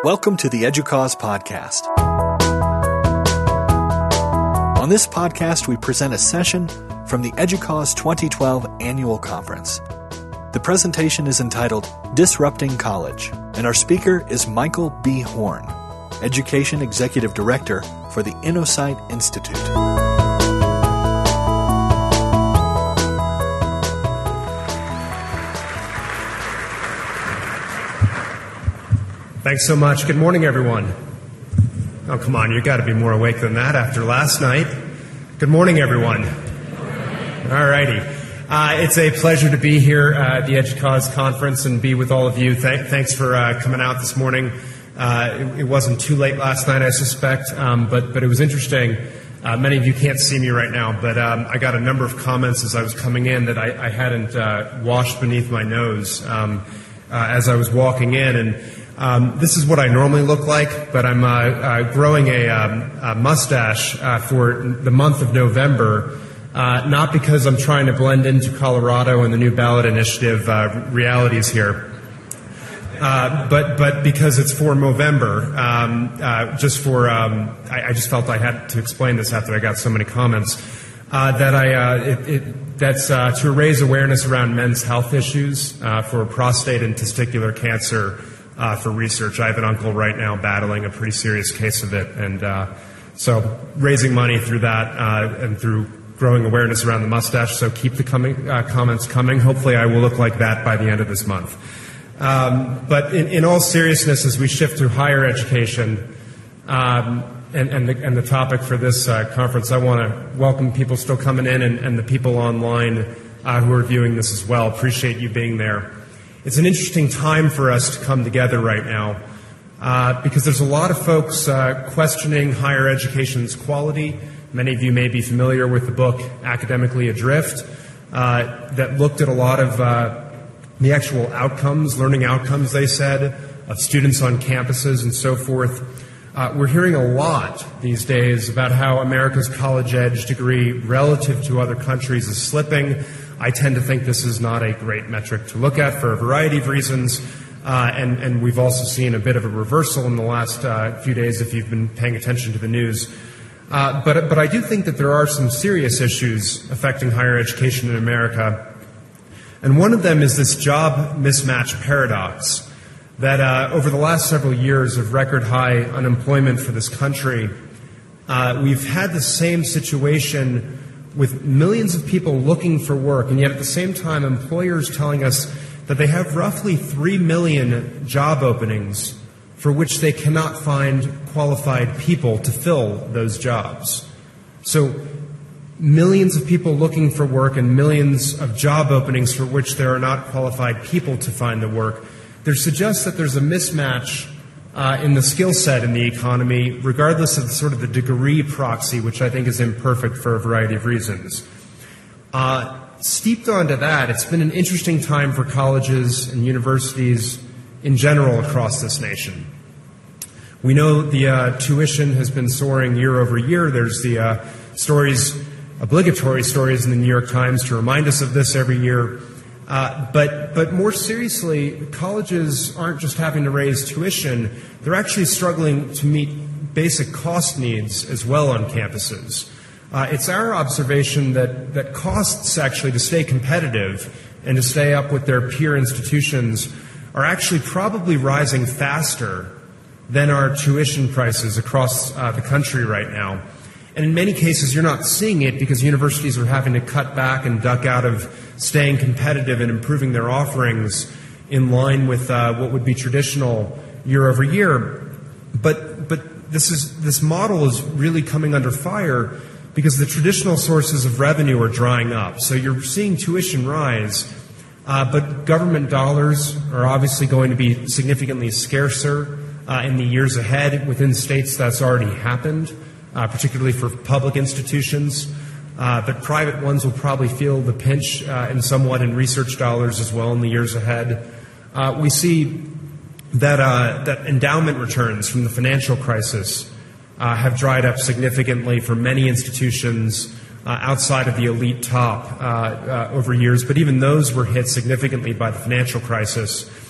Welcome to the EDUCAUSE podcast. On this podcast, we present a session from the EDUCAUSE 2012 Annual Conference. The presentation is entitled Disrupting College, and our speaker is Michael B. Horn, Education Executive Director for the InnoSight Institute. Thanks so much. Good morning, everyone. Oh, come on, you've got to be more awake than that after last night. Good morning, everyone. All righty. It's a pleasure to be here at the EDUCAUSE conference and be with all of you. Thanks for coming out this morning. It wasn't too late last night, I suspect, but it was interesting. Many of you can't see me right now, but I got a number of comments as I was coming in that I hadn't washed beneath my nose as I was walking in, and this is what I normally look like, but I'm growing a mustache for the month of November, not because I'm trying to blend into Colorado and the new ballot initiative realities here, but because it's for November. I just felt I had to explain this after I got so many comments. That's to raise awareness around men's health issues for prostate and testicular cancer. For research. I have an uncle right now battling a pretty serious case of it, and so raising money through that and through growing awareness around the mustache, so keep the comments coming. Hopefully I will look like that by the end of this month. But in all seriousness, as we shift to higher education and the topic for this conference, I want to welcome people still coming in and the people online who are viewing this as well. Appreciate you being there. It's an interesting time for us to come together right now because there's a lot of folks questioning higher education's quality. Many of you may be familiar with the book Academically Adrift that looked at a lot of the actual outcomes, learning outcomes, they said, of students on campuses and so forth. We're hearing a lot these days about how America's college-age degree relative to other countries is slipping. I tend to think this is not a great metric to look at for a variety of reasons, and we've also seen a bit of a reversal in the last few days if you've been paying attention to the news. But I do think that there are some serious issues affecting higher education in America, and one of them is this job mismatch paradox that over the last several years of record high unemployment for this country, we've had the same situation with millions of people looking for work, and yet at the same time employers telling us that they have roughly 3 million job openings for which they cannot find qualified people to fill those jobs. So millions of people looking for work and millions of job openings for which there are not qualified people to find the work. There suggests that there's a mismatch in the skill set in the economy, regardless of sort of the degree proxy, which I think is imperfect for a variety of reasons. Steeped onto that, it's been an interesting time for colleges and universities in general across this nation. We know the tuition has been soaring year over year. There's the obligatory stories in the New York Times to remind us of this every year. But more seriously, colleges aren't just having to raise tuition, they're actually struggling to meet basic cost needs as well on campuses. It's our observation that costs actually to stay competitive and to stay up with their peer institutions are actually probably rising faster than our tuition prices across the country right now. And in many cases, you're not seeing it because universities are having to cut back and duck out of staying competitive and improving their offerings in line with what would be traditional year over year. But this model is really coming under fire because the traditional sources of revenue are drying up. So you're seeing tuition rise, but government dollars are obviously going to be significantly scarcer in the years ahead. Within states, that's already happened. Particularly for public institutions, but private ones will probably feel the pinch in somewhat in research dollars as well in the years ahead. We see that endowment returns from the financial crisis have dried up significantly for many institutions outside of the elite top over years, but even those were hit significantly by the financial crisis.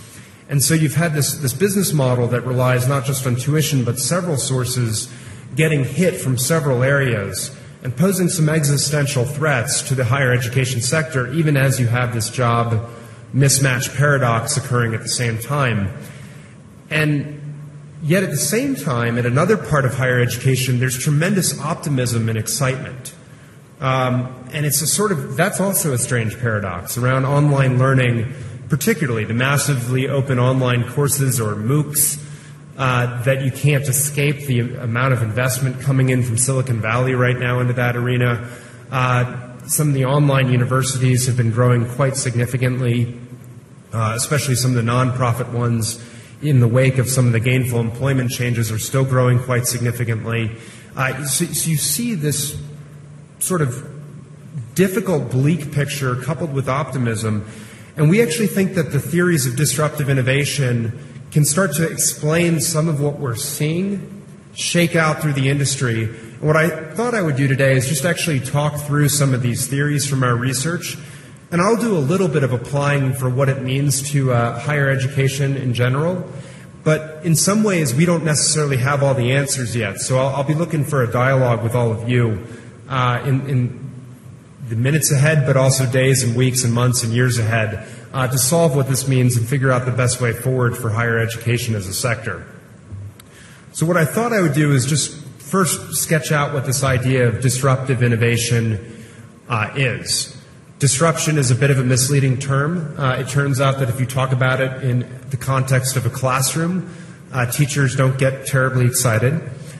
And so you've had this business model that relies not just on tuition, but several sources getting hit from several areas and posing some existential threats to the higher education sector, even as you have this job mismatch paradox occurring at the same time. And yet at the same time, in another part of higher education, there's tremendous optimism and excitement. And it's that's also a strange paradox around online learning, particularly the massively open online courses or MOOCs that you can't escape the amount of investment coming in from Silicon Valley right now into that arena. Some of the online universities have been growing quite significantly, especially some of the nonprofit ones in the wake of some of the gainful employment changes are still growing quite significantly. So you see this sort of difficult, bleak picture coupled with optimism. And we actually think that the theories of disruptive innovation can start to explain some of what we're seeing shake out through the industry. And what I thought I would do today is just actually talk through some of these theories from our research. And I'll do a little bit of applying for what it means to higher education in general. But in some ways, we don't necessarily have all the answers yet. So I'll be looking for a dialogue with all of you in the minutes ahead, but also days and weeks and months and years ahead to solve what this means and figure out the best way forward for higher education as a sector. So what I thought I would do is just first sketch out what this idea of disruptive innovation is. Disruption is a bit of a misleading term. It turns out that if you talk about it in the context of a classroom, teachers don't get terribly excited.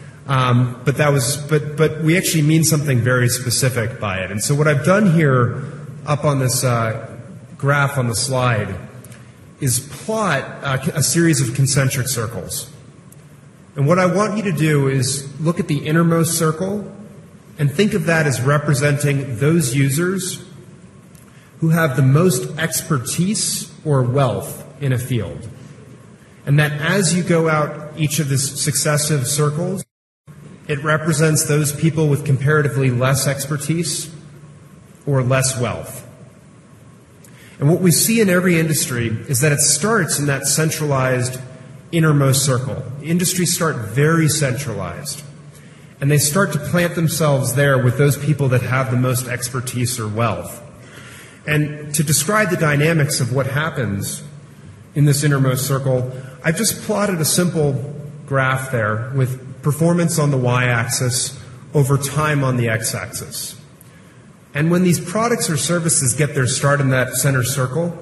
But we actually mean something very specific by it. And so what I've done here up on this graph on the slide is plot a series of concentric circles. And what I want you to do is look at the innermost circle and think of that as representing those users who have the most expertise or wealth in a field. And that as you go out each of the successive circles, it represents those people with comparatively less expertise or less wealth. And what we see in every industry is that it starts in that centralized innermost circle. Industries start very centralized, and they start to plant themselves there with those people that have the most expertise or wealth. And to describe the dynamics of what happens in this innermost circle, I've just plotted a simple graph there with performance on the y-axis over time on the x-axis. And when these products or services get their start in that center circle,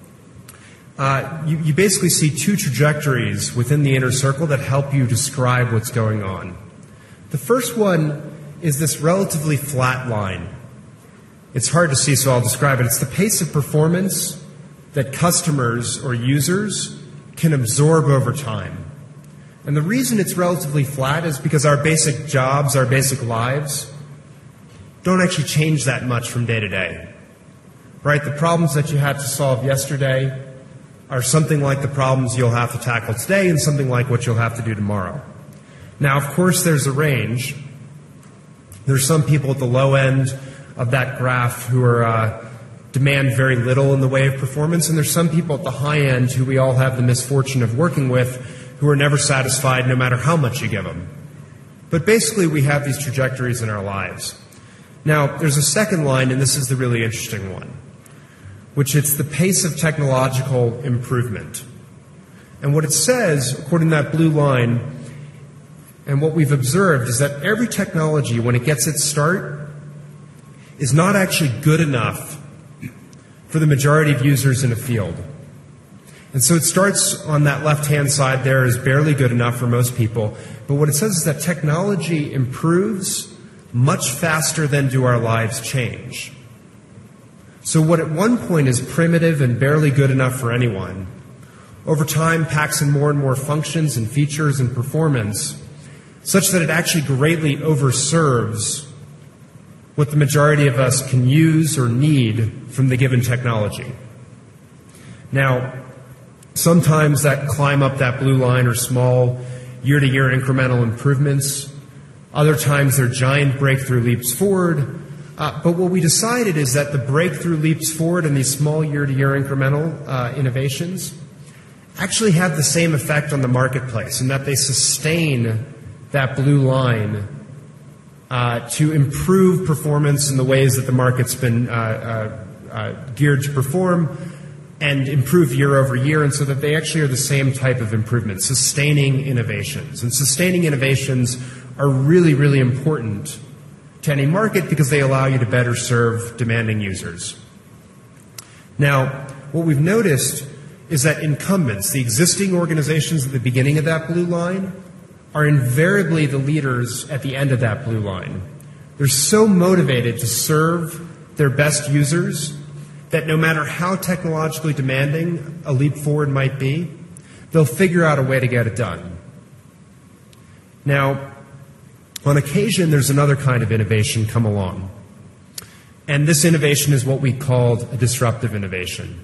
you basically see two trajectories within the inner circle that help you describe what's going on. The first one is this relatively flat line. It's hard to see, so I'll describe it. It's the pace of performance that customers or users can absorb over time. And the reason it's relatively flat is because our basic jobs, our basic lives, don't actually change that much from day to day. Right? The problems that you had to solve yesterday are something like the problems you'll have to tackle today and something like what you'll have to do tomorrow. Now, of course, there's a range. There's some people at the low end of that graph who are demand very little in the way of performance, and there's some people at the high end who we all have the misfortune of working with who are never satisfied no matter how much you give them. But basically, we have these trajectories in our lives. Now, there's a second line, and this is the really interesting one, which it's the pace of technological improvement. And what it says, according to that blue line, and what we've observed is that every technology, when it gets its start, is not actually good enough for the majority of users in a field. And so it starts on that left-hand side there as barely good enough for most people. But what it says is that technology improves much faster than do our lives change. So what at one point is primitive and barely good enough for anyone, over time packs in more and more functions and features and performance, such that it actually greatly overserves what the majority of us can use or need from the given technology. Now, sometimes that climb up that blue line are small, year-to-year incremental improvements. Other times they're giant breakthrough leaps forward. But what we decided is that the breakthrough leaps forward and these small year-to-year incremental innovations actually have the same effect on the marketplace, in that they sustain that blue line to improve performance in the ways that the market's been geared to perform, and improve year over year, and so that they actually are the same type of improvement, sustaining innovations. And sustaining innovations are really, really important to any market because they allow you to better serve demanding users. Now, what we've noticed is that incumbents, the existing organizations at the beginning of that blue line, are invariably the leaders at the end of that blue line. They're so motivated to serve their best users that no matter how technologically demanding a leap forward might be, they'll figure out a way to get it done. Now, on occasion, there's another kind of innovation come along. And this innovation is what we called a disruptive innovation.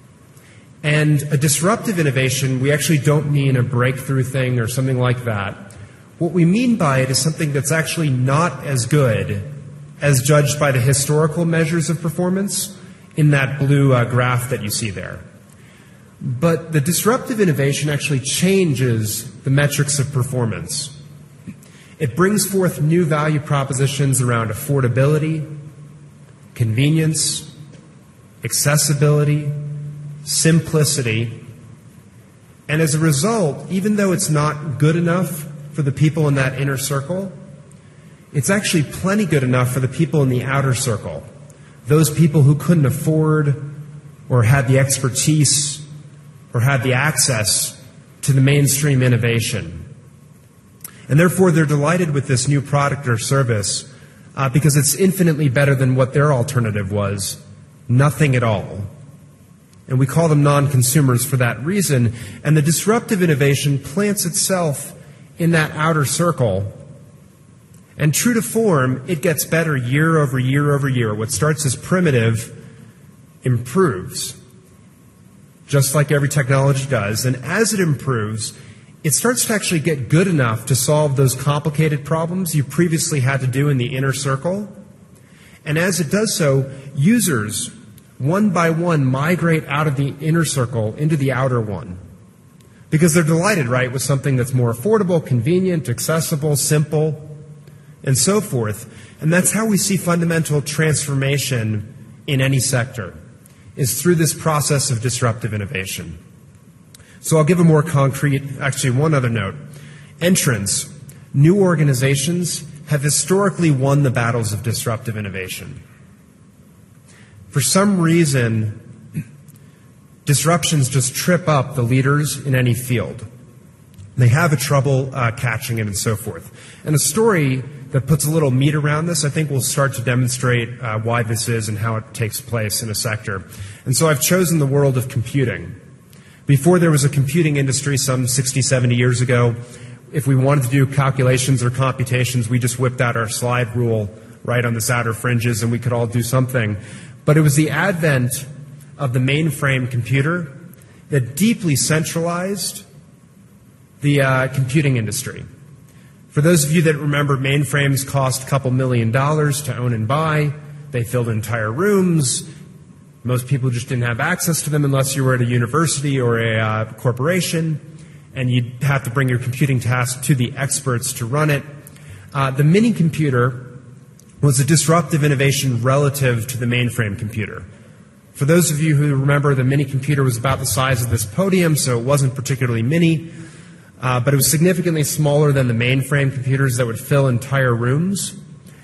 And a disruptive innovation, we actually don't mean a breakthrough thing or something like that. What we mean by it is something that's actually not as good as judged by the historical measures of performance in that blue graph that you see there. But the disruptive innovation actually changes the metrics of performance. It brings forth new value propositions around affordability, convenience, accessibility, simplicity, and as a result, even though it's not good enough for the people in that inner circle, it's actually plenty good enough for the people in the outer circle, those people who couldn't afford or had the expertise or had the access to the mainstream innovation. And therefore, they're delighted with this new product or service because it's infinitely better than what their alternative was, nothing at all. And we call them non-consumers for that reason. And the disruptive innovation plants itself in that outer circle. And true to form, it gets better year over year over year. What starts as primitive improves, just like every technology does. And as it improves, it starts to actually get good enough to solve those complicated problems you previously had to do in the inner circle. And as it does so, users, one by one, migrate out of the inner circle into the outer one. Because they're delighted, right, with something that's more affordable, convenient, accessible, simple, and so forth. And that's how we see fundamental transformation in any sector, is through this process of disruptive innovation. So I'll give a more concrete, actually one other note. Entrants, new organizations, have historically won the battles of disruptive innovation. For some reason, disruptions just trip up the leaders in any field. They have a trouble catching it and so forth. And a story that puts a little meat around this, I think, will start to demonstrate why this is and how it takes place in a sector. And so I've chosen the world of computing. Before there was a computing industry some 60, 70 years ago, if we wanted to do calculations or computations, we just whipped out our slide rule right on the outer fringes and we could all do something. But it was the advent of the mainframe computer that deeply centralized the computing industry. For those of you that remember, mainframes cost a couple $1 million to own and buy. They filled entire rooms. Most people just didn't have access to them unless you were at a university or a corporation, and you'd have to bring your computing task to the experts to run it. The mini computer was a disruptive innovation relative to the mainframe computer. For those of you who remember, the mini computer was about the size of this podium, so it wasn't particularly mini, but it was significantly smaller than the mainframe computers that would fill entire rooms.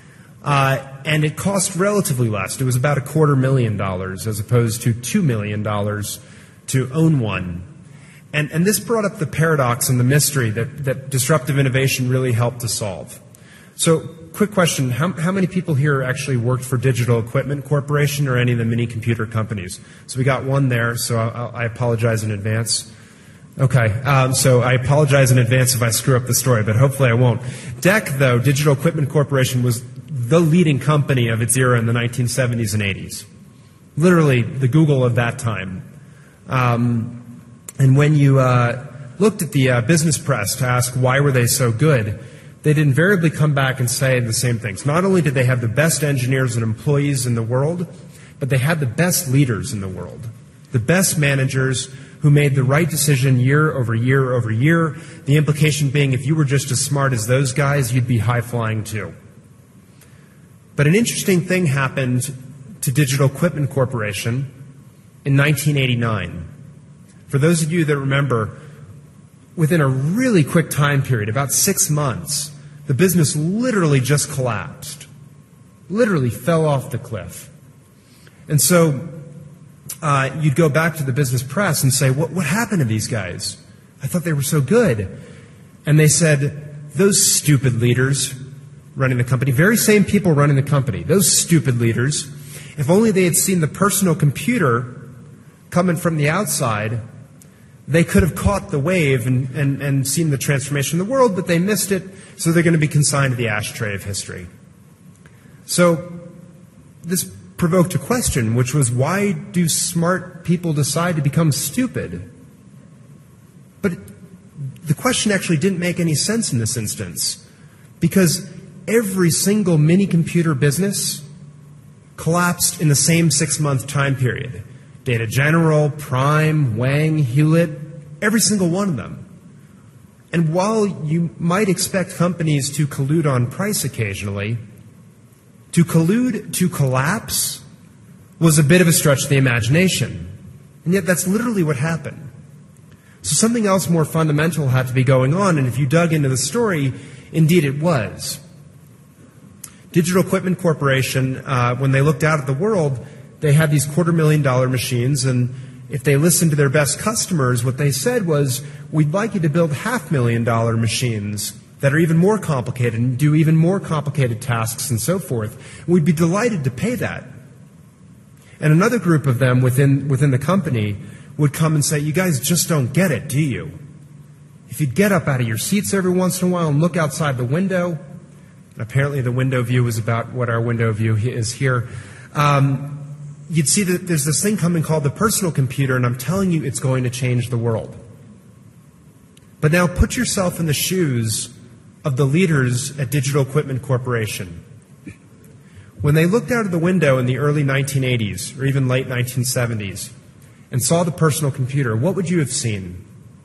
And it cost relatively less. It was about $250,000 as opposed to $2 million to own one. And this brought up the paradox and the mystery that disruptive innovation really helped to solve. So, quick question. How many people here actually worked for Digital Equipment Corporation or any of the mini computer companies? So we got one there, so I apologize in advance. Okay, so I apologize in advance if I screw up the story, but hopefully I won't. DEC, though, Digital Equipment Corporation, was the leading company of its era in the 1970s and 80s. Literally the Google of that time. And when you looked at the business press to ask why were they so good, they'd invariably come back and say the same things. Not only did they have the best engineers and employees in the world, but they had the best leaders in the world. The best managers who made the right decision year over year over year. The implication being if you were just as smart as those guys, you'd be high-flying too. But an interesting thing happened to Digital Equipment Corporation in 1989. For those of you that remember, within a really quick time period, about 6 months, the business literally just collapsed, literally fell off the cliff. And so you'd go back to the business press and say, what happened to these guys? I thought they were so good. And they said, those stupid leaders running the company, very same people running the company, those stupid leaders, if only they had seen the personal computer coming from the outside, they could have caught the wave and seen the transformation of the world, but they missed it, so they're going to be consigned to the ashtray of history. So this provoked a question, which was, why do smart people decide to become stupid? But the question actually didn't make any sense in this instance, because every single mini-computer business collapsed in the same 6-month time period. Data General, Prime, Wang, Hewlett, every single one of them. And while you might expect companies to collude on price occasionally, to collude to collapse was a bit of a stretch of the imagination. And yet that's literally what happened. So something else more fundamental had to be going on, and if you dug into the story, indeed it was. Digital Equipment Corporation, when they looked out at the world, they had these $250,000 machines, and if they listened to their best customers, what they said was, we'd like you to build $500,000 machines that are even more complicated and do even more complicated tasks and so forth. We'd be delighted to pay that. And another group of them within the company would come and say, you guys just don't get it, do you? If you'd get up out of your seats every once in a while and look outside the window, and apparently the window view is about what our window view is here, you'd see that there's this thing coming called the personal computer, and I'm telling you, it's going to change the world. But now put yourself in the shoes of the leaders at Digital Equipment Corporation. When they looked out of the window in the early 1980s, or even late 1970s, and saw the personal computer, what would you have seen?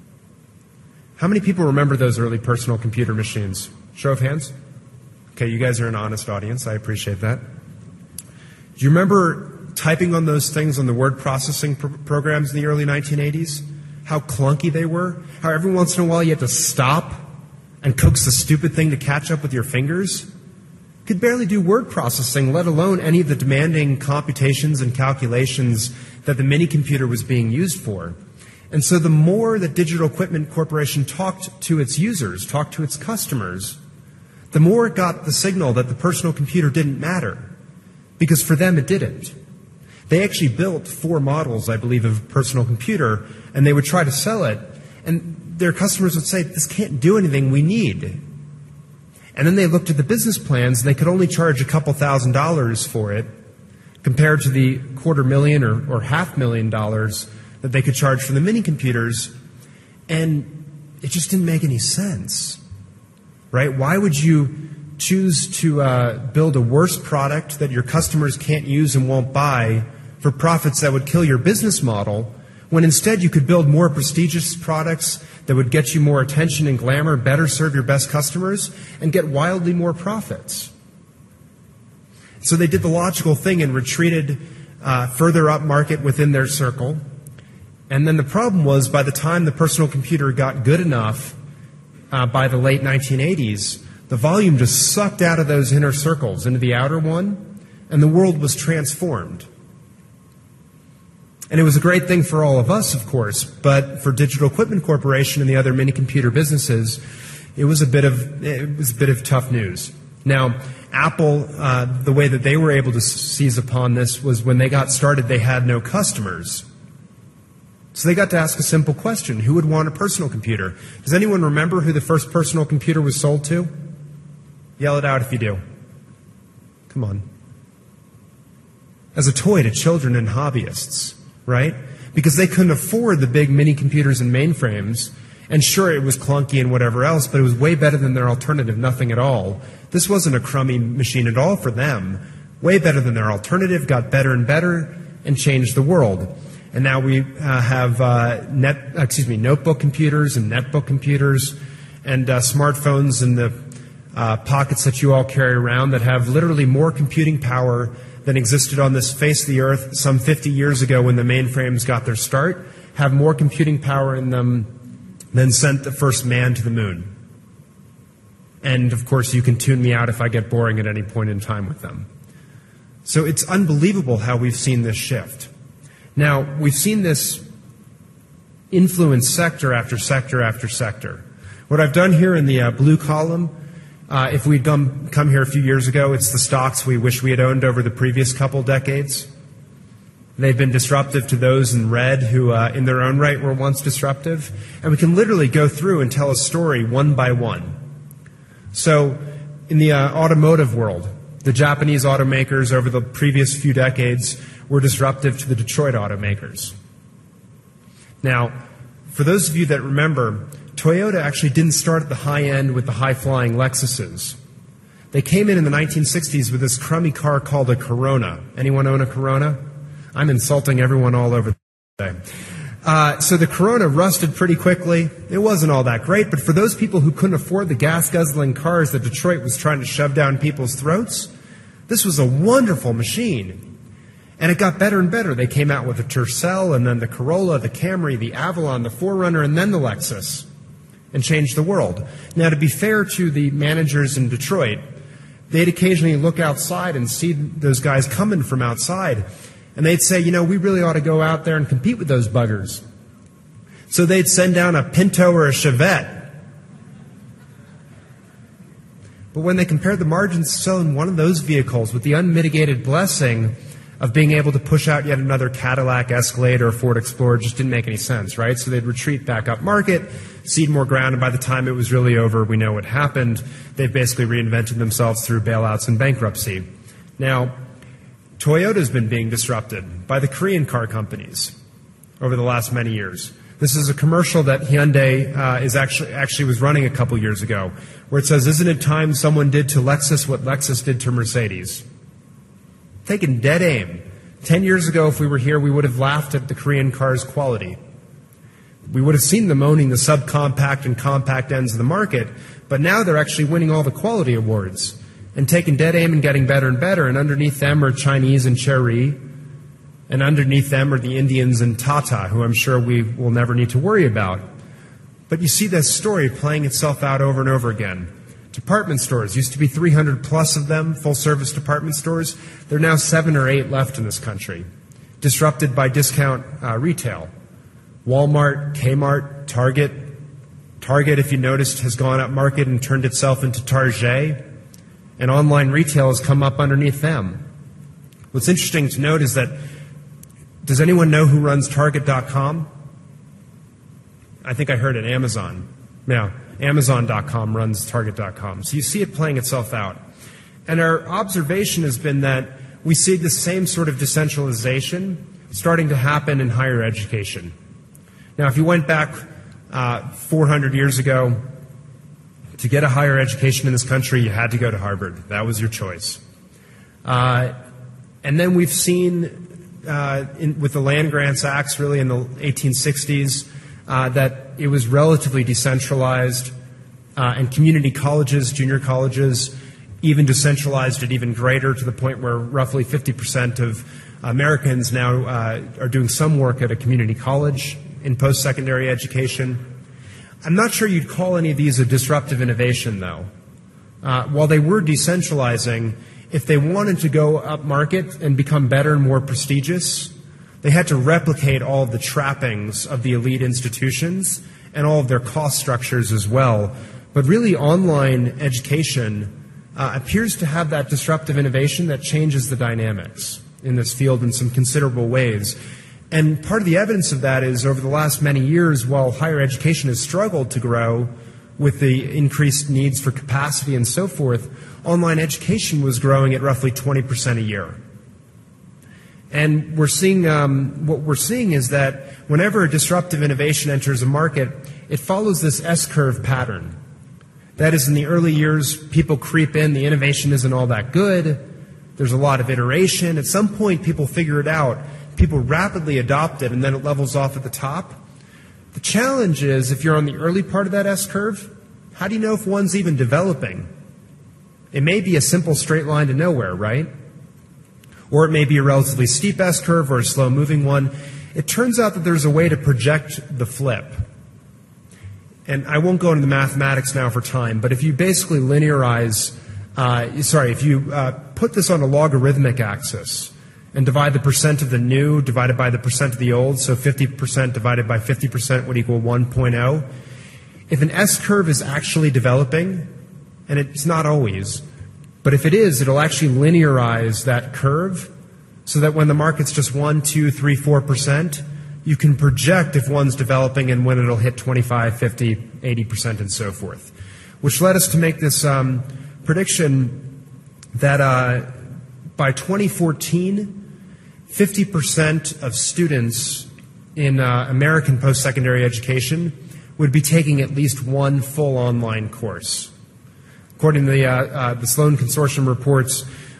How many people remember those early personal computer machines? Show of hands? Okay, you guys are an honest audience. I appreciate that. Do you remember typing on those things on the word processing programs in the early 1980s? How clunky they were? How every once in a while you had to stop and coax the stupid thing to catch up with your fingers? You could barely do word processing, let alone any of the demanding computations and calculations that the mini-computer was being used for. And so the more that Digital Equipment Corporation talked to its users, talked to its customers, the more it got the signal that the personal computer didn't matter, because for them it didn't. They actually built 4 models, I believe, of a personal computer, and they would try to sell it, and their customers would say, this can't do anything we need. And then they looked at the business plans, and they could only charge a couple $1,000s for it, compared to the $250,000 or $500,000 that they could charge for the mini computers, and it just didn't make any sense, right? Why would you choose to build a worse product that your customers can't use and won't buy for profits that would kill your business model, when instead you could build more prestigious products that would get you more attention and glamour, better serve your best customers, and get wildly more profits? So they did the logical thing and retreated further up market within their circle. And then the problem was, by the time the personal computer got good enough, by the late 1980s, the volume just sucked out of those inner circles into the outer one, and the world was transformed. And it was a great thing for all of us, of course, but for Digital Equipment Corporation and the other mini-computer businesses, it was a bit of tough news. Now, Apple, the way that they were able to seize upon this was when they got started, they had no customers. So they got to ask a simple question: who would want a personal computer? Does anyone remember who the first personal computer was sold to? Yell it out if you do. Come on. As a toy to children and hobbyists, right? Because they couldn't afford the big mini computers and mainframes. And sure, it was clunky and whatever else, but it was way better than their alternative, nothing at all. This wasn't a crummy machine at all for them. Way better than their alternative, got better and better, and changed the world. And now we have notebook computers and netbook computers and smartphones in the pockets that you all carry around that have literally more computing power than existed on this face of the earth some 50 years ago when the mainframes got their start, have more computing power in them than sent the first man to the moon. And, of course, you can tune me out if I get boring at any point in time with them. So it's unbelievable how we've seen this shift. Now, we've seen this influence sector after sector after sector. What I've done here in the blue column, if we'd come here a few years ago, it's the stocks we wish we had owned over the previous couple decades. They've been disruptive to those in red who, in their own right, were once disruptive. And we can literally go through and tell a story one by one. So, in the automotive world, the Japanese automakers over the previous few decades were disruptive to the Detroit automakers. Now, for those of you that remember, Toyota actually didn't start at the high end with the high-flying Lexuses. They came in the 1960s with this crummy car called a Corona. Anyone own a Corona? I'm insulting everyone all over today. So the Corona rusted pretty quickly. It wasn't all that great, but for those people who couldn't afford the gas-guzzling cars that Detroit was trying to shove down people's throats, this was a wonderful machine. And it got better and better. They came out with the Tercel, and then the Corolla, the Camry, the Avalon, the 4Runner, and then the Lexus, and changed the world. Now, to be fair to the managers in Detroit, they'd occasionally look outside and see those guys coming from outside, and they'd say, you know, we really ought to go out there and compete with those buggers. So they'd send down a Pinto or a Chevette. But when they compared the margins to selling one of those vehicles with the unmitigated blessing of being able to push out yet another Cadillac, Escalade, or Ford Explorer, just didn't make any sense, right? So they'd retreat back up market, cede more ground, and by the time it was really over, we know what happened. They've basically reinvented themselves through bailouts and bankruptcy. Now, Toyota's been being disrupted by the Korean car companies over the last many years. This is a commercial that Hyundai is actually was running a couple years ago, where it says, "Isn't it time someone did to Lexus what Lexus did to Mercedes?" Taken dead aim. 10 years ago, if we were here, we would have laughed at the Korean car's quality. We would have seen them owning the subcompact and compact ends of the market, but now they're actually winning all the quality awards and taking dead aim and getting better and better, and underneath them are Chinese and Chery, and underneath them are the Indians and Tata, who I'm sure we will never need to worry about. But you see this story playing itself out over and over again. Department stores, used to be 300 plus of them, full-service department stores. There are now 7 or 8 left in this country, disrupted by discount retail. Walmart, Kmart, Target. Target, if you noticed, has gone up market and turned itself into Target, and online retail has come up underneath them. What's interesting to note is that, does anyone know who runs Target.com? I think I heard it, Amazon. Yeah, Amazon.com runs Target.com. So you see it playing itself out. And our observation has been that we see the same sort of decentralization starting to happen in higher education. Now, if you went back 400 years ago, to get a higher education in this country, you had to go to Harvard. That was your choice. And then we've seen, with the Land Grants Acts, really in the 1860s, that it was relatively decentralized, and community colleges, junior colleges, even decentralized it even greater, to the point where roughly 50% of Americans now are doing some work at a community college in post-secondary education. I'm not sure you'd call any of these a disruptive innovation, though. While they were decentralizing, if they wanted to go up market and become better and more prestigious, they had to replicate all of the trappings of the elite institutions and all of their cost structures as well. But really, online education appears to have that disruptive innovation that changes the dynamics in this field in some considerable ways. And part of the evidence of that is, over the last many years, while higher education has struggled to grow with the increased needs for capacity and so forth, online education was growing at roughly 20% a year. And we're seeing, what we're seeing is that whenever a disruptive innovation enters a market, it follows this S-curve pattern. That is, in the early years, people creep in, the innovation isn't all that good, there's a lot of iteration. At some point, people figure it out. people rapidly adopt it, and then it levels off at the top. The challenge is, if you're on the early part of that S-curve, how do you know if one's even developing? It may be a simple straight line to nowhere, right? Or it may be a relatively steep S-curve or a slow-moving one. It turns out that there's a way to project the flip. And I won't go into the mathematics now for time, but if you basically linearize, if you put this on a logarithmic axis and divide the percent of the new divided by the percent of the old, so 50% divided by 50% would equal 1.0. If an S-curve is actually developing, and it's not always, but if it is, it'll actually linearize that curve so that when the market's just 1, 2, 3, 4%, you can project if one's developing and when it'll hit 25, 50, 80%, and so forth. Which led us to make this prediction that by 2014, 50% of students in American post-secondary education would be taking at least one full online course. According to the Sloan Consortium reports,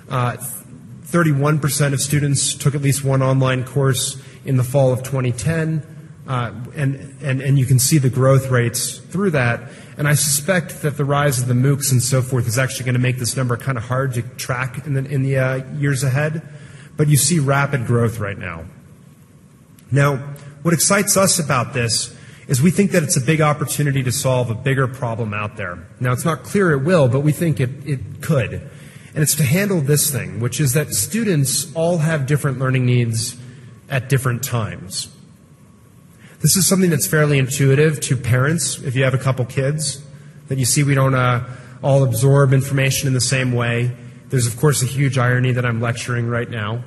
31% of students took at least one online course in the fall of 2010, and you can see the growth rates through that. And I suspect that the rise of the MOOCs and so forth is actually going to make this number kind of hard to track in the years ahead. But you see rapid growth right now. Now, what excites us about this is we think that it's a big opportunity to solve a bigger problem out there. Now, it's not clear it will, but we think it could. And it's to handle this thing, which is that students all have different learning needs at different times. This is something that's fairly intuitive to parents if you have a couple kids, that you see we don't all absorb information in the same way. There's, of course, a huge irony that I'm lecturing right now.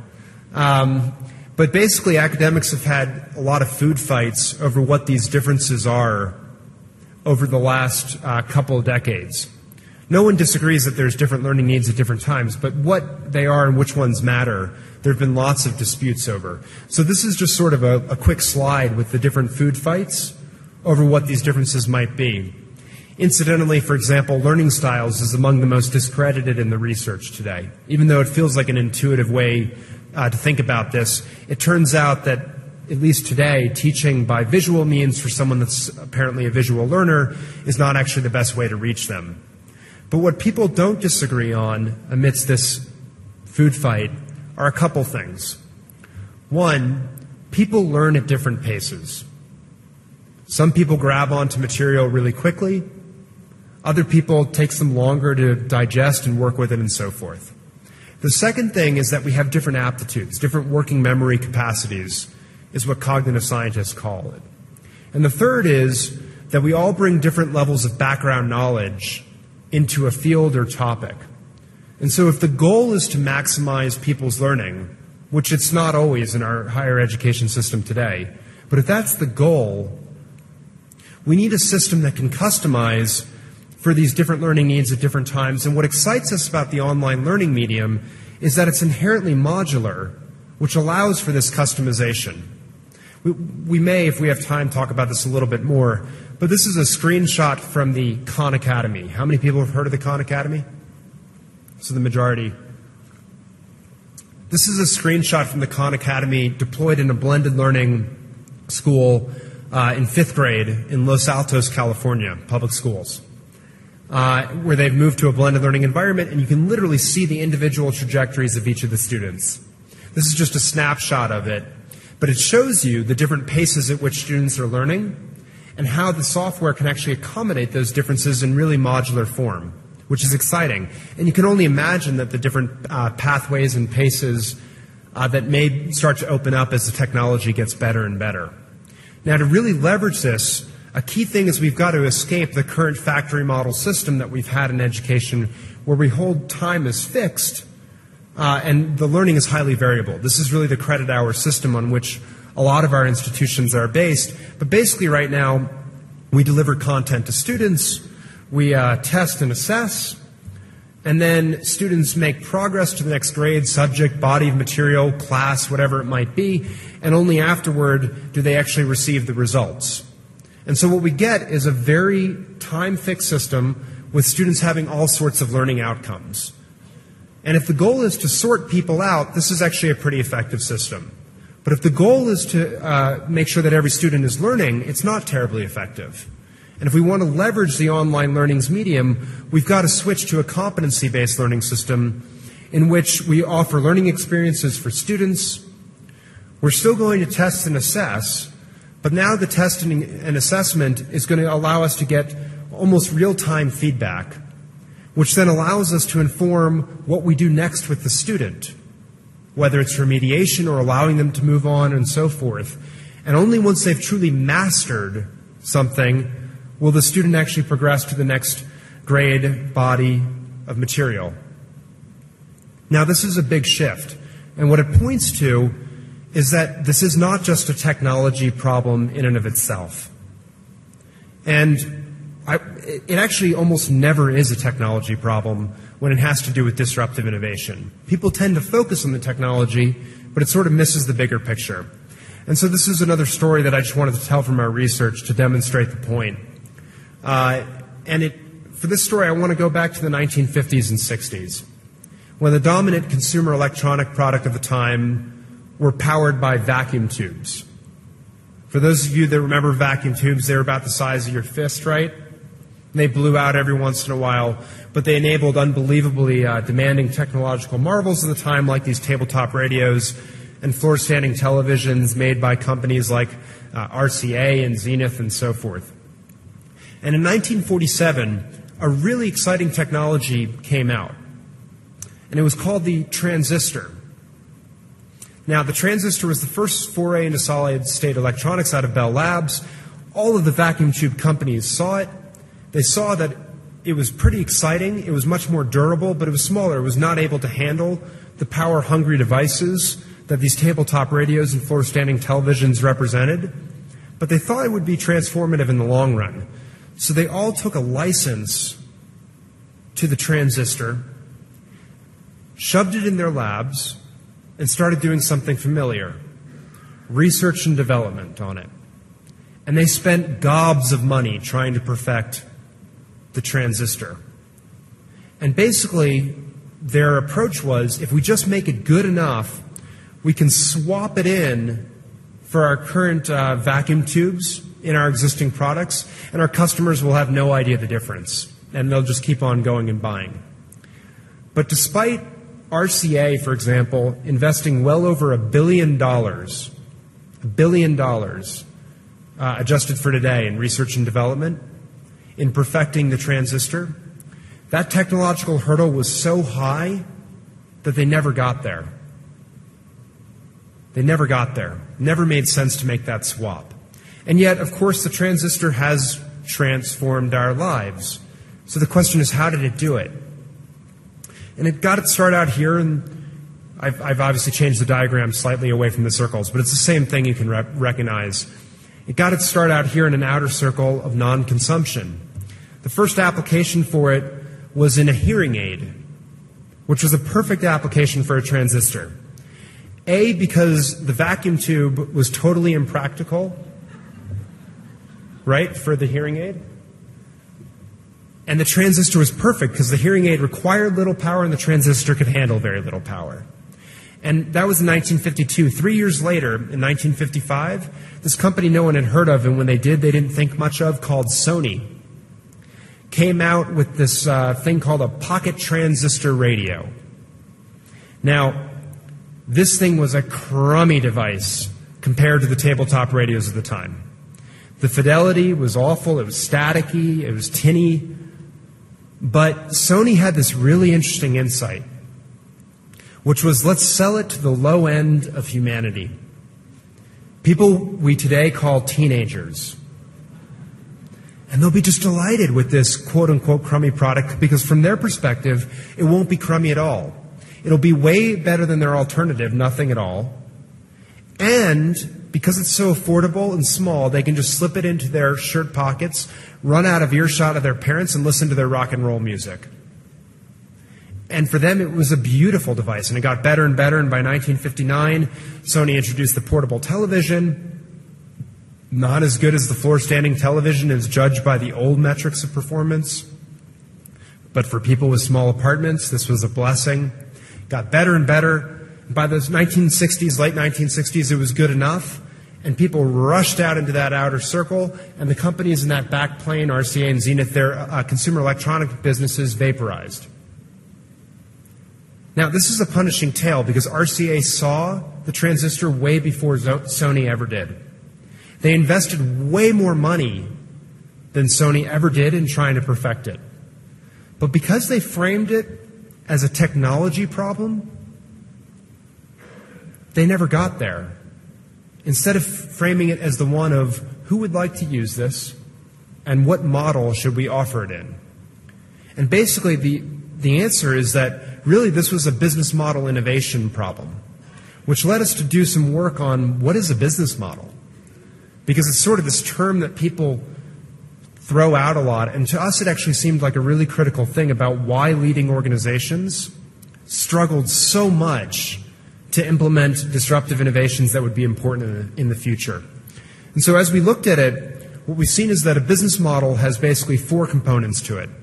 But basically, academics have had a lot of food fights over what these differences are over the last couple of decades. No one disagrees that there's different learning needs at different times, but what they are and which ones matter, there have been lots of disputes over. So this is just sort of a quick slide with the different food fights over what these differences might be. Incidentally, for example, learning styles is among the most discredited in the research today. Even though it feels like an intuitive way to think about this, it turns out that, at least today, teaching by visual means for someone that's apparently a visual learner is not actually the best way to reach them. But what people don't disagree on amidst this food fight are a couple things. One, people learn at different paces. Some people grab onto material really quickly. Other people, it takes them longer to digest and work with it and so forth. The second thing is that we have different aptitudes, different working memory capacities is what cognitive scientists call it. And the third is that we all bring different levels of background knowledge into a field or topic. And so if the goal is to maximize people's learning, which it's not always in our higher education system today, but if that's the goal, we need a system that can customize for these different learning needs at different times. And what excites us about the online learning medium is that it's inherently modular, which allows for this customization. We may, if we have time, talk about this a little bit more, but this is a screenshot from the Khan Academy. How many people have heard of the Khan Academy? So the majority. This is a screenshot from the Khan Academy deployed in a blended learning school in 5th grade in Los Altos, California, public schools. Where they've moved to a blended learning environment, and you can literally see the individual trajectories of each of the students. This is just a snapshot of it, but it shows you the different paces at which students are learning and how the software can actually accommodate those differences in really modular form, which is exciting. And you can only imagine that the different pathways and paces that may start to open up as the technology gets better and better. Now, to really leverage this, a key thing is we've got to escape the current factory model system that we've had in education where we hold time as fixed and the learning is highly variable. This is really the credit hour system on which a lot of our institutions are based. But basically right now, we deliver content to students, we test and assess, and then students make progress to the next grade, subject, body of material, class, whatever it might be, and only afterward do they actually receive the results. And so what we get is a very time-fixed system with students having all sorts of learning outcomes. And if the goal is to sort people out, this is actually a pretty effective system. But if the goal is to make sure that every student is learning, it's not terribly effective. And if we want to leverage the online learning's medium, we've got to switch to a competency-based learning system in which we offer learning experiences for students. We're still going to test and assess, but now the testing and assessment is going to allow us to get almost real-time feedback, which then allows us to inform what we do next with the student, whether it's remediation or allowing them to move on and so forth. And only once they've truly mastered something will the student actually progress to the next grade, body of material. Now, this is a big shift, and what it points to is that this is not just a technology problem in and of itself. And it actually almost never is a technology problem when it has to do with disruptive innovation. People tend to focus on the technology, but it sort of misses the bigger picture. And so this is another story that I just wanted to tell from our research to demonstrate the point. For this story, I want to go back to the 1950s and 60s, when the dominant consumer electronic product of the time were powered by vacuum tubes. For those of you that remember vacuum tubes, they were about the size of your fist, right? They blew out every once in a while, but they enabled unbelievably demanding technological marvels of the time, like these tabletop radios and floor-standing televisions made by companies like RCA and Zenith and so forth. And in 1947, a really exciting technology came out, and it was called the transistor. Now, the transistor was the first foray into solid-state electronics out of Bell Labs. All of the vacuum tube companies saw it. They saw that it was pretty exciting. It was much more durable, but it was smaller. It was not able to handle the power-hungry devices that these tabletop radios and floor-standing televisions represented. But they thought it would be transformative in the long run. So they all took a license to the transistor, shoved it in their labs, and started doing something familiar, research and development on it. And they spent gobs of money trying to perfect the transistor. And basically, their approach was, if we just make it good enough, we can swap it in for our current vacuum tubes in our existing products, and our customers will have no idea the difference, and they'll just keep on going and buying. But despite RCA, for example, investing well over $1 billion adjusted for today in research and development, in perfecting the transistor, that technological hurdle was so high that they never got there. They never got there. Never made sense to make that swap. And yet, of course, the transistor has transformed our lives. So the question is, how did it do it? And it got its start out here, and I've obviously changed the diagram slightly away from the circles, but it's the same thing you can recognize. It got its start out here in an outer circle of non-consumption. The first application for it was in a hearing aid, which was a perfect application for a transistor. A, because the vacuum tube was totally impractical, right, for the hearing aid. And the transistor was perfect because the hearing aid required little power and the transistor could handle very little power. And that was in 1952. 3 years later, in 1955, this company no one had heard of, and when they did, they didn't think much of, called Sony, came out with this thing called a pocket transistor radio. Now, this thing was a crummy device compared to the tabletop radios of the time. The fidelity was awful, it was staticky, it was tinny. But Sony had this really interesting insight, which was, let's sell it to the low end of humanity. People we today call teenagers. And they'll be just delighted with this quote-unquote crummy product because from their perspective, it won't be crummy at all. It'll be way better than their alternative, nothing at all. And because it's so affordable and small, they can just slip it into their shirt pockets, run out of earshot of their parents, and listen to their rock and roll music. And for them, it was a beautiful device, and it got better and better. And by 1959, Sony introduced the portable television. Not as good as the floor-standing television as judged by the old metrics of performance. But for people with small apartments, this was a blessing. Got better and better By the 1960s, late 1960s, it was good enough, and people rushed out into that outer circle, and the companies in that back plane, RCA and Zenith, their consumer electronic businesses vaporized. Now, this is a punishing tale because RCA saw the transistor way before Sony ever did. They invested way more money than Sony ever did in trying to perfect it. But because they framed it as a technology problem, they never got there. Instead of framing it as the one of who would like to use this and what model should we offer it in. And basically the answer is that really this was a business model innovation problem, which led us to do some work on what is a business model. Because it's sort of this term that people throw out a lot, and to us it actually seemed like a really critical thing about why leading organizations struggled so much to implement disruptive innovations that would be important in the future. And so as we looked at it, what we've seen is that a business model has basically four components to it.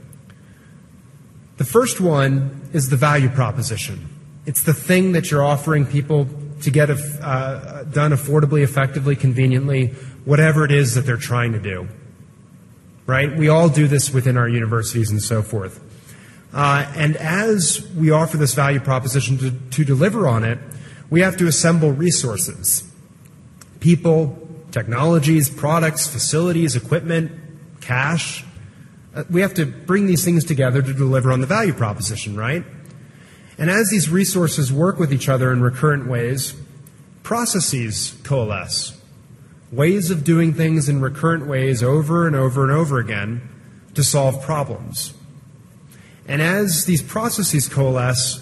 The first one is the value proposition. It's the thing that you're offering people to get done affordably, effectively, conveniently, whatever it is that they're trying to do. Right? We all do this within our universities and so forth. And as we offer this value proposition to deliver on it, we have to assemble resources. People, technologies, products, facilities, equipment, cash. We have to bring these things together to deliver on the value proposition, right? And as these resources work with each other in recurrent ways, processes coalesce. Ways of doing things in recurrent ways over and over and over again to solve problems. And as these processes coalesce,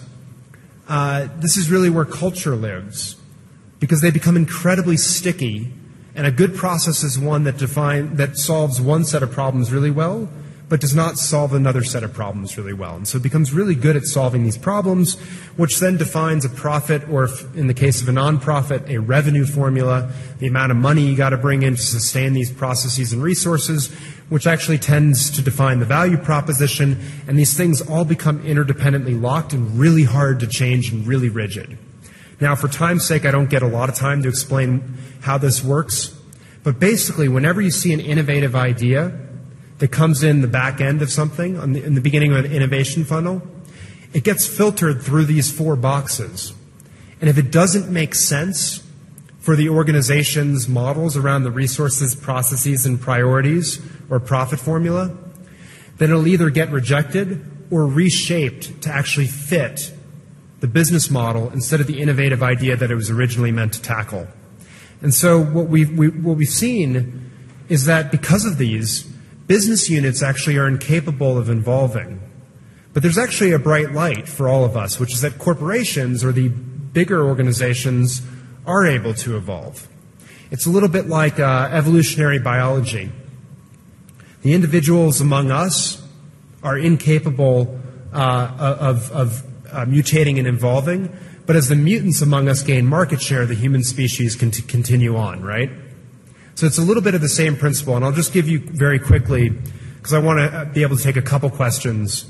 this is really where culture lives, because they become incredibly sticky, and a good process is one that solves one set of problems really well, but does not solve another set of problems really well. And so it becomes really good at solving these problems, which then defines a profit, or if, in the case of a nonprofit, a revenue formula, the amount of money you got to bring in to sustain these processes and resources, which actually tends to define the value proposition. And these things all become interdependently locked and really hard to change and really rigid. Now, for time's sake, I don't get a lot of time to explain how this works. But basically, whenever you see an innovative idea that comes in the back end of something, in the beginning of an innovation funnel, it gets filtered through these four boxes. And if it doesn't make sense for the organization's models around the resources, processes, and priorities, or profit formula, then it'll either get rejected or reshaped to actually fit the business model instead of the innovative idea that it was originally meant to tackle. And so what we've seen is that because of these, business units actually are incapable of evolving. But there's actually a bright light for all of us, which is that corporations or the bigger organizations are able to evolve. It's a little bit like evolutionary biology. The individuals among us are incapable of mutating and evolving, but as the mutants among us gain market share, the human species can continue on, right? So it's a little bit of the same principle, and I'll just give you very quickly, because I want to be able to take a couple questions.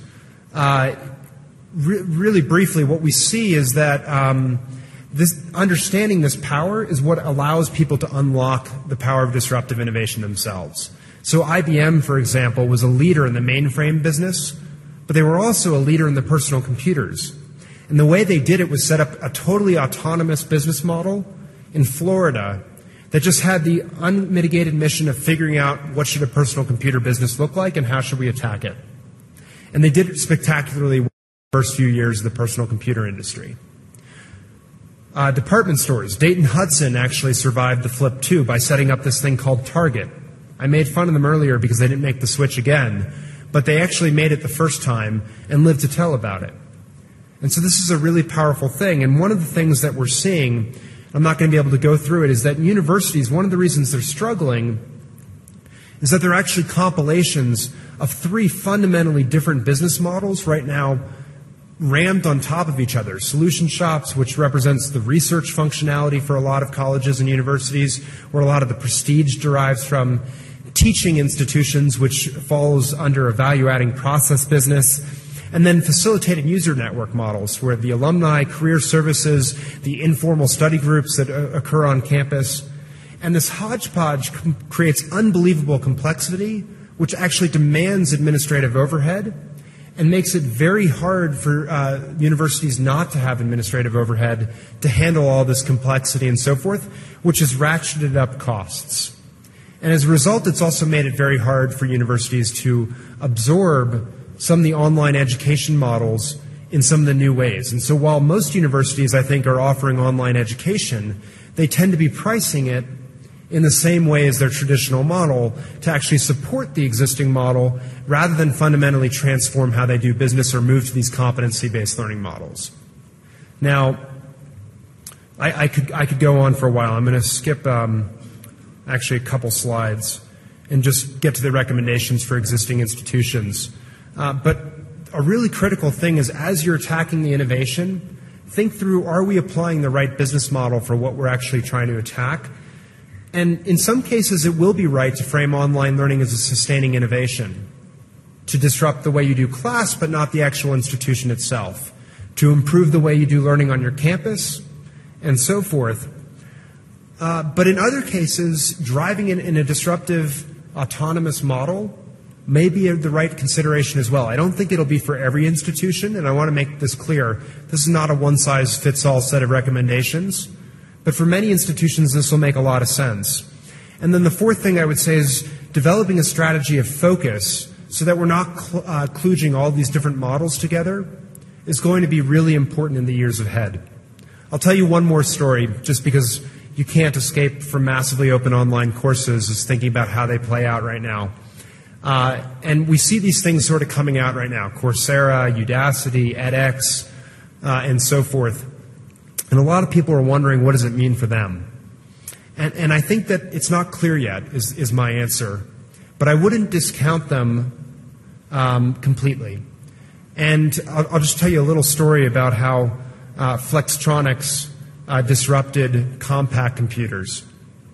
Really briefly, what we see is that understanding this power is what allows people to unlock the power of disruptive innovation themselves. So IBM, for example, was a leader in the mainframe business, but they were also a leader in the personal computers. And the way they did it was set up a totally autonomous business model in Florida that just had the unmitigated mission of figuring out what should a personal computer business look like and how should we attack it. And they did it spectacularly well in the first few years of the personal computer industry. Department stores. Dayton Hudson actually survived the flip too by setting up this thing called Target. I made fun of them earlier because they didn't make the switch again, but they actually made it the first time and lived to tell about it. And so this is a really powerful thing. And one of the things that we're seeing, I'm not going to be able to go through it, is that universities, one of the reasons they're struggling is that they're actually compilations of three fundamentally different business models right now rammed on top of each other. Solution shops, which represents the research functionality for a lot of colleges and universities, where a lot of the prestige derives from. Teaching institutions, which falls under a value-adding process business. And then facilitated user network models where the alumni, career services, the informal study groups that occur on campus. And this hodgepodge creates unbelievable complexity, which actually demands administrative overhead and makes it very hard for universities not to have administrative overhead to handle all this complexity and so forth, which has ratcheted up costs. And as a result, it's also made it very hard for universities to absorb some of the online education models in some of the new ways. And so while most universities, I think, are offering online education, they tend to be pricing it in the same way as their traditional model to actually support the existing model rather than fundamentally transform how they do business or move to these competency-based learning models. Now, I could go on for a while. I'm going to skip actually a couple slides and just get to the recommendations for existing institutions. But a really critical thing is as you're attacking the innovation, think through, are we applying the right business model for what we're actually trying to attack? And in some cases, it will be right to frame online learning as a sustaining innovation, to disrupt the way you do class, but not the actual institution itself, to improve the way you do learning on your campus, and so forth. But in other cases, driving it in a disruptive, autonomous model may be the right consideration as well. I don't think it'll be for every institution, and I want to make this clear. This is not a one-size-fits-all set of recommendations. But for many institutions, this will make a lot of sense. And then the fourth thing I would say is developing a strategy of focus so that we're not kludging all these different models together is going to be really important in the years ahead. I'll tell you one more story, just because you can't escape from massively open online courses, is thinking about how they play out right now. And we see these things sort of coming out right now, Coursera, Udacity, edX, and so forth. And a lot of people are wondering, what does it mean for them? And I think that it's not clear yet, is my answer. But I wouldn't discount them completely. And I'll just tell you a little story about how Flextronics disrupted Compaq computers.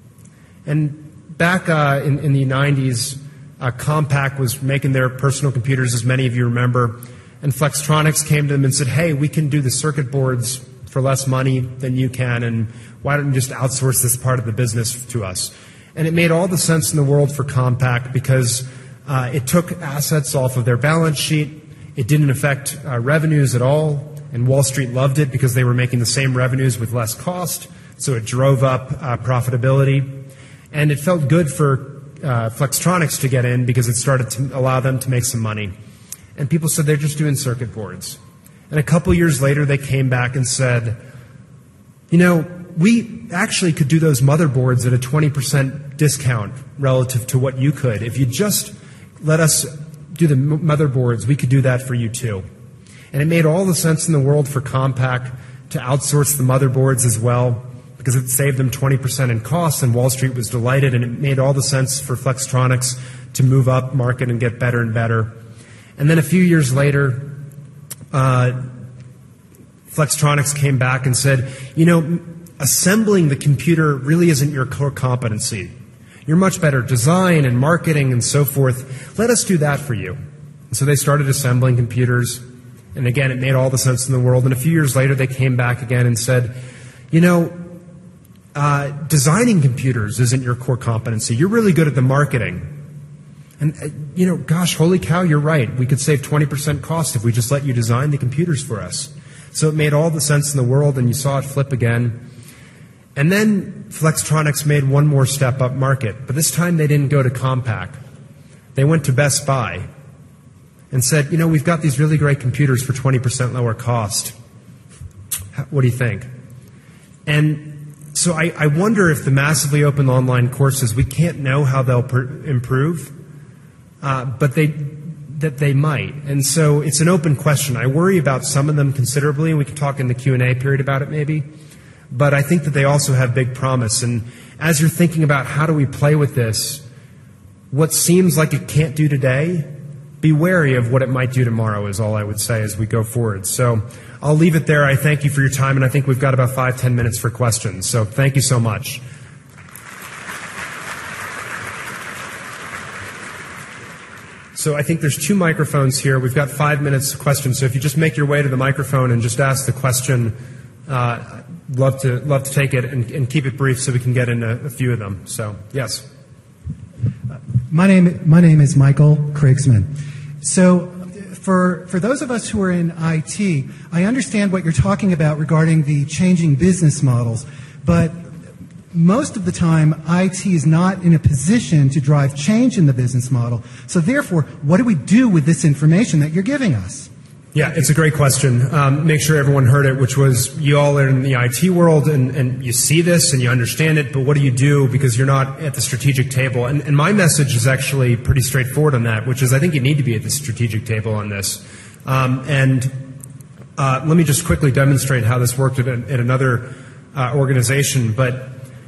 And back in the 90s, Compaq was making their personal computers, as many of you remember. And Flextronics came to them and said, hey, we can do the circuit boards for less money than you can, and why don't you just outsource this part of the business to us? And it made all the sense in the world for Compaq because it took assets off of their balance sheet. It didn't affect revenues at all, and Wall Street loved it because they were making the same revenues with less cost, so it drove up profitability. And it felt good for Flextronics to get in because it started to allow them to make some money. And people said they're just doing circuit boards. And a couple years later, they came back and said, you know, we actually could do those motherboards at a 20% discount relative to what you could. If you just let us do the motherboards, we could do that for you too. And it made all the sense in the world for Compaq to outsource the motherboards as well because it saved them 20% in costs, and Wall Street was delighted, and it made all the sense for Flextronics to move up market and get better and better. And then a few years later, Flextronics came back and said, you know, assembling the computer really isn't your core competency. You're much better at design and marketing and so forth. Let us do that for you. And so they started assembling computers. And again, it made all the sense in the world. And a few years later, they came back again and said, you know, designing computers isn't your core competency. You're really good at the marketing. And, you know, gosh, holy cow, you're right. We could save 20% cost if we just let you design the computers for us. So it made all the sense in the world, and you saw it flip again. And then Flextronics made one more step up market. But this time they didn't go to Compaq. They went to Best Buy and said, you know, we've got these really great computers for 20% lower cost. What do you think? And so I wonder if the massively open online courses, we can't know how they'll improve. But they might. And so it's an open question. I worry about some of them considerably, and we can talk in the Q&A period about it maybe. But I think that they also have big promise. And as you're thinking about how do we play with this, what seems like it can't do today, be wary of what it might do tomorrow is all I would say as we go forward. So I'll leave it there. I thank you for your time, and I think we've got about 5-10 minutes for questions. So thank you so much. So I think there's 2 microphones here. We've got 5 minutes of questions. So if you just make your way to the microphone and just ask the question, love to take it and keep it brief so we can get into a few of them. So yes. My name is Michael Kriegsman. So for those of us who are in IT, I understand what you're talking about regarding the changing business models, but most of the time, IT is not in a position to drive change in the business model. So therefore, what do we do with this information that you're giving us? Yeah, it's a great question. Make sure everyone heard it, which was you all are in the IT world and you see this and you understand it, but what do you do because you're not at the strategic table? And my message is actually pretty straightforward on that, which is I think you need to be at the strategic table on this. Let me just quickly demonstrate how this worked at another organization. But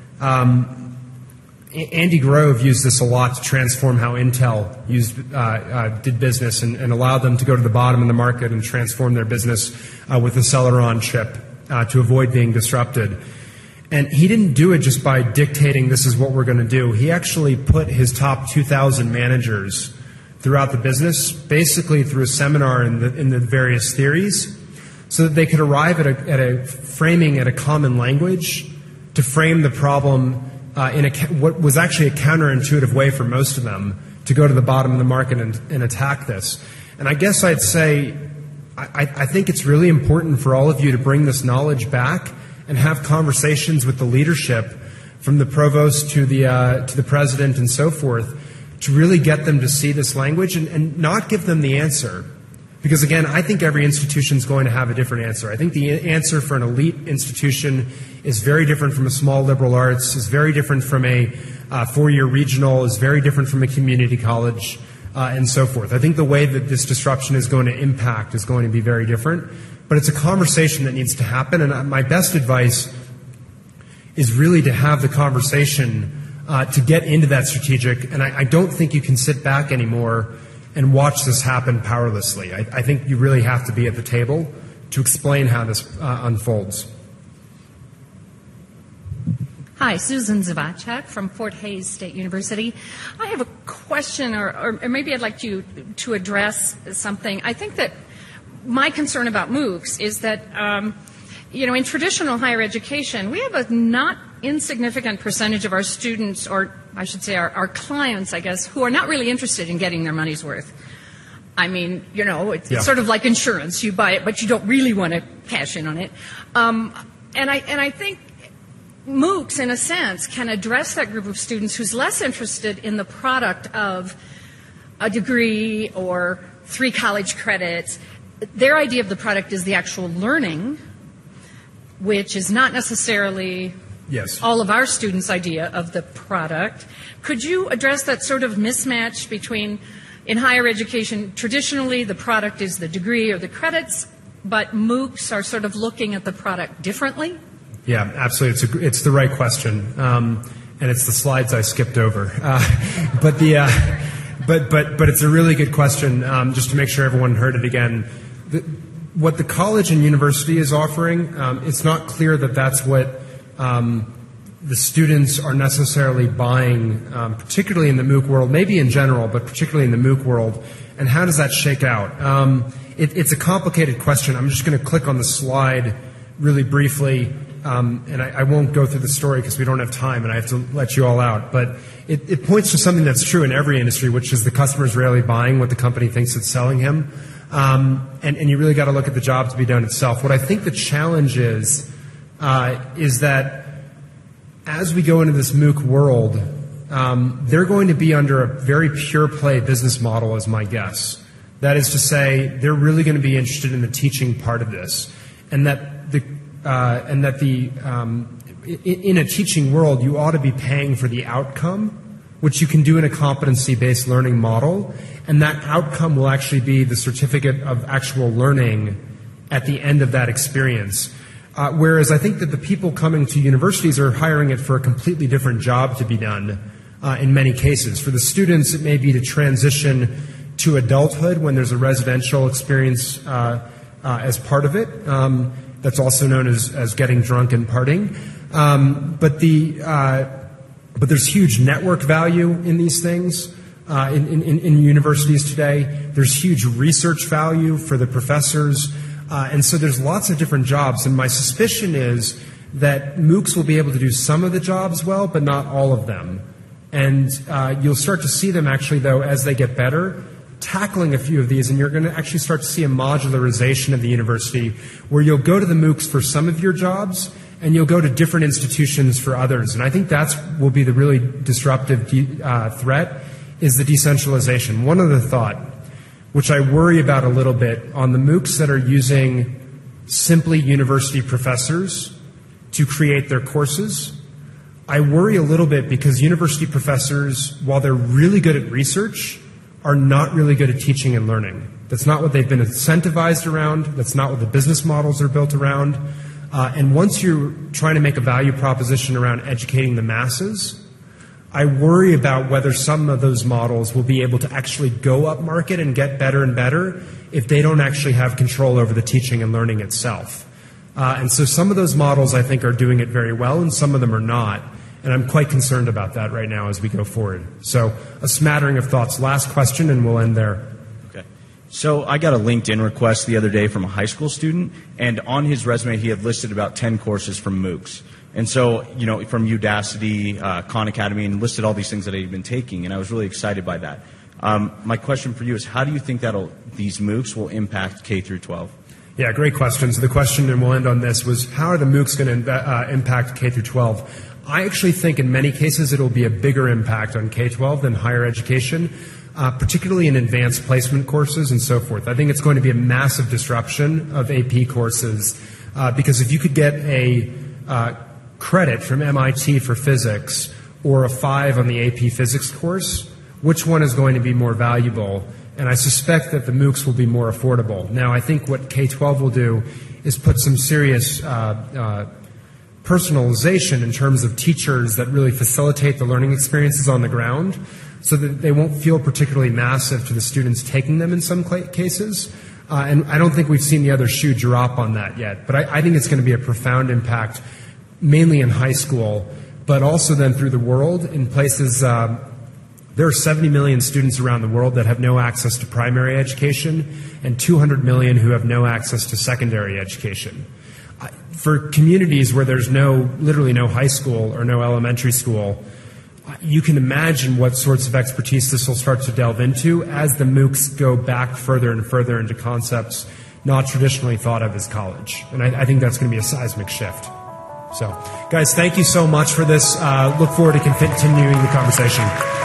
Andy Grove used this a lot to transform how Intel did business and allowed them to go to the bottom of the market and transform their business with the Celeron chip to avoid being disrupted. And he didn't do it just by dictating this is what we're going to do. He actually put his top 2,000 managers throughout the business, basically through a seminar in the various theories, so that they could arrive at a framing at a common language to frame the problem in what was actually a counterintuitive way for most of them to go to the bottom of the market and attack this. And I guess I'd say I think it's really important for all of you to bring this knowledge back and have conversations with the leadership, from the provost to the president and so forth, to really get them to see this language and not give them the answer. Because again, I think every institution is going to have a different answer. I think the answer for an elite institution is very different from a small liberal arts, is very different from a 4-year regional, is very different from a community college, and so forth. I think the way that this disruption is going to impact is going to be very different. But it's a conversation that needs to happen, and my best advice is really to have the conversation to get into that strategic. And I don't think you can sit back anymore and watch this happen powerlessly. I think you really have to be at the table to explain how this unfolds. Hi, Susan Zavacek from Fort Hays State University. I have a question, or maybe I'd like you to address something. I think that my concern about MOOCs is that, in traditional higher education, we have a not insignificant percentage of our students, or I should say our clients, I guess, who are not really interested in getting their money's worth. I mean, it's sort of like insurance. You buy it, but you don't really want to cash in on it. And I think MOOCs, in a sense, can address that group of students who's less interested in the product of a degree or 3 college credits. Their idea of the product is the actual learning, which is not necessarily all of our students' idea of the product. Could you address that sort of mismatch between, in higher education, traditionally the product is the degree or the credits, but MOOCs are sort of looking at the product differently? Yeah, absolutely. It's the right question, and it's the slides I skipped over. But it's a really good question. Just to make sure everyone heard it again, what the college and university is offering, it's not clear that that's what the students are necessarily buying, particularly in the MOOC world, maybe in general, but particularly in the MOOC world. And how does that shake out? It's a complicated question. I'm just going to click on the slide really briefly, and I won't go through the story because we don't have time and I have to let you all out. But it points to something that's true in every industry, which is the customer's rarely buying what the company thinks it's selling him. And you really got to look at the job to be done itself. What I think the challenge is that as we go into this MOOC world, they're going to be under a very pure play business model, is my guess. That is to say, they're really going to be interested in the teaching part of this, and that in a teaching world, you ought to be paying for the outcome, which you can do in a competency-based learning model, and that outcome will actually be the certificate of actual learning at the end of that experience. Whereas I think that the people coming to universities are hiring it for a completely different job to be done in many cases. For the students, it may be to transition to adulthood when there's a residential experience as part of it. That's also known as getting drunk and partying. But there's huge network value in these things. in universities today. There's huge research value for the professors. And so there's lots of different jobs. And my suspicion is that MOOCs will be able to do some of the jobs well, but not all of them. And you'll start to see them actually, though, as they get better, tackling a few of these, and you're going to actually start to see a modularization of the university where you'll go to the MOOCs for some of your jobs, and you'll go to different institutions for others. And I think that will be the really disruptive threat, is the decentralization. One other thought, which I worry about a little bit, on the MOOCs that are using simply university professors to create their courses, I worry a little bit because university professors, while they're really good at research, are not really good at teaching and learning. That's not what they've been incentivized around. That's not what the business models are built around. And once you're trying to make a value proposition around educating the masses, I worry about whether some of those models will be able to actually go up market and get better and better if they don't actually have control over the teaching and learning itself. And so some of those models, I think, are doing it very well, and some of them are not. And I'm quite concerned about that right now as we go forward. So a smattering of thoughts. Last question, and we'll end there. Okay. So I got a LinkedIn request the other day from a high school student, and on his resume he had listed about 10 courses from MOOCs. And so, from Udacity, Khan Academy, and listed all these things that he'd been taking, and I was really excited by that. My question for you is, how do you think these MOOCs will impact K through 12? Yeah, great question. So the question, and we'll end on this, was how are the MOOCs going to impact K through 12? I actually think in many cases it will be a bigger impact on K-12 than higher education, particularly in advanced placement courses and so forth. I think it's going to be a massive disruption of AP courses because if you could get a credit from MIT for physics or a 5 on the AP physics course, which one is going to be more valuable? And I suspect that the MOOCs will be more affordable. Now, I think what K-12 will do is put some serious personalization in terms of teachers that really facilitate the learning experiences on the ground so that they won't feel particularly massive to the students taking them in some cases. And I don't think we've seen the other shoe drop on that yet. But I think it's going to be a profound impact, mainly in high school, but also then through the world in places. There are 70 million students around the world that have no access to primary education and 200 million who have no access to secondary education. For communities where there's literally no high school or no elementary school, you can imagine what sorts of expertise this will start to delve into as the MOOCs go back further and further into concepts not traditionally thought of as college. And I think that's going to be a seismic shift. So, guys, thank you so much for this. Look forward to continuing the conversation.